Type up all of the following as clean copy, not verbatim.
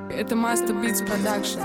Это Master Beats Production.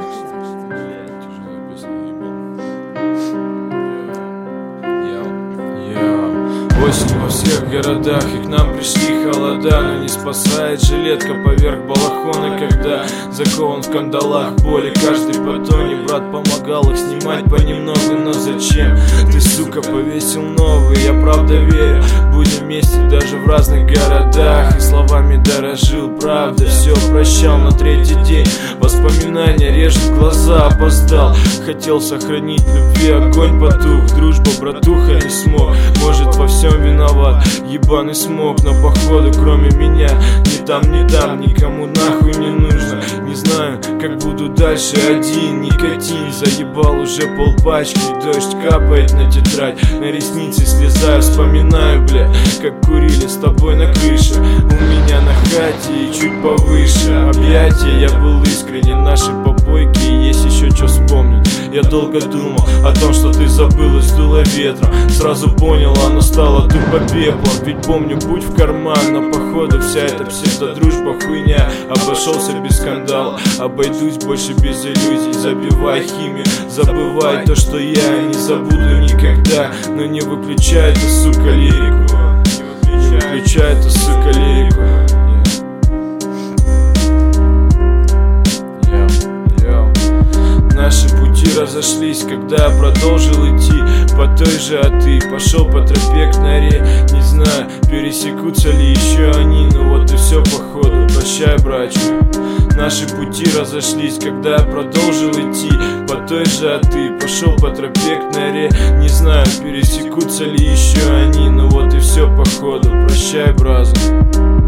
Осень во всех городах, и к нам пришли холода. Но не спасает жилетка поверх балахона, когда закован в кандалах боли каждый по тоне. Брат помогал их снимать понемногу, но зачем? Ты, сука, повесил новый, я правда верю. Будем вместе даже в разных городах. И словами дорожил, правда, все прощал на третий день. Воспоминания режут глаза, опоздал. Хотел сохранить любви, огонь потух. Дружба, братуха, не смог. Может, во всем виноват ебаный смог, но походу кроме меня ни там, никому нахуй не нужно. Не знаю, как буду дальше один. Никотин заебал уже полпачки. Дождь капает на тетрадь, на ресницы слезаю. Вспоминаю, бля, как курили с тобой на крыше у меня на хате и чуть повыше. Объятия, я был искренен, наши попойки, есть еще что вспомнить. Я долго думал о том, что ты забыла, сдуло ветром. Сразу понял, оно стало тупо пеплом. Ведь помню путь в карман, но походу вся эта псевдодружба хуйня. Обошелся без скандала, обойдусь больше без иллюзий. Забивай химию, забывай то, что я не забуду никогда. Но не выключай эту, сука, лирику. Не выключай эту, сука, лирику. Наши пути разошлись, когда я продолжил идти по той же, а ты пошел по тропе к норе. Не знаю, пересекутся ли еще они, но вот и все походу. Прощай, братья. Наши пути разошлись, когда я продолжил идти по той же, а ты пошел по тропе к норе. Не знаю, пересекутся ли еще они, но вот и все походу. Прощай, бразер.